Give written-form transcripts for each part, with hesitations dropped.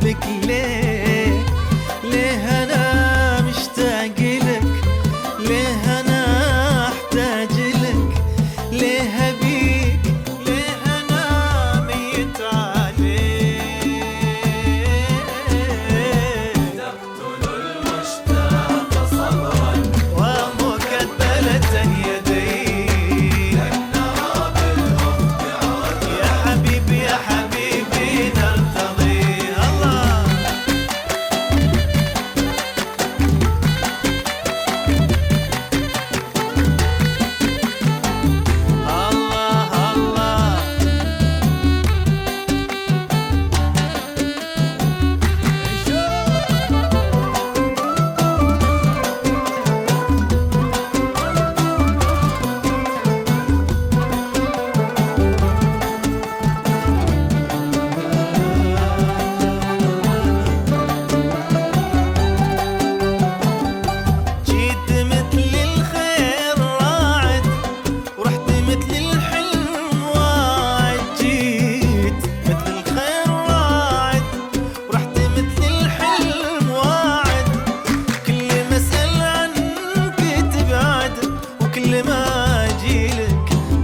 حبك ليه؟ ليه أنا مشتاق لك؟ ليه أنا أحتاج لك؟ ليه أبيك؟ ليه أنا ميت عليك؟ تقتل المشتاق صبرا ومكبلة يديك، لن نرى بالأفق عذرا يا حبيبي يا حبيبي نرتضي. الله كل ما اجيلك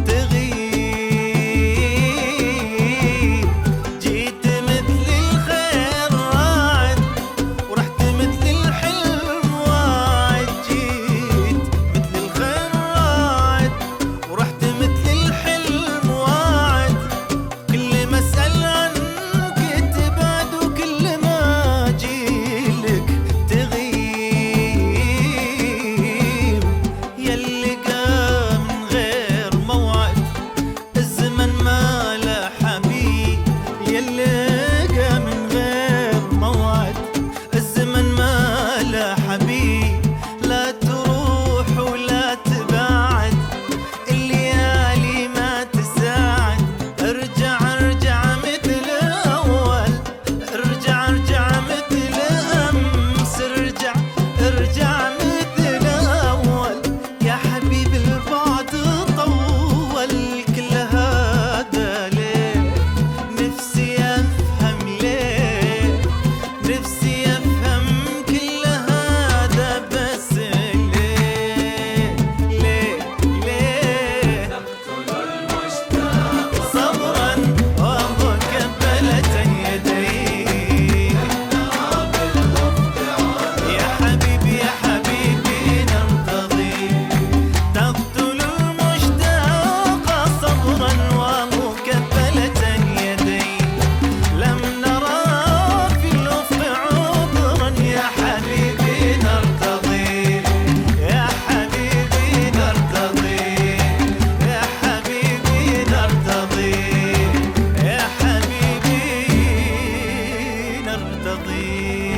تغيب، جيت مثل الخير راعد ورحت مثل الحلم واعد، جيت مثل الخير راعد ورحت مثل الحلم واعد، كل ما اسال عنك تبعد وكل ما اجيلك تغيب، يلي لا تروح ولا تبعد، الليالي ما تساعد، ارجع ارجع مثل اول، ارجع ارجع مثل امس، ارجع ارجع مثل اول، يا حبيب البعد طول، كل هذا ليه؟ نفسي افهم ليه، نفسي افهم كل هذا بس ليه؟ ليه ليه تقتل المشتاق صبرا ومكبلة يديك، يا حبيبي يا حبيبي نرتضي. تقتل المشتاق صبرا ومكبلة يديك، لم نرى في الأفق عذرا يا حبيبي نرتضي، يا حبيبي نرتضي، يا حبيبي نرتضي، يا حبيبي نرتضي.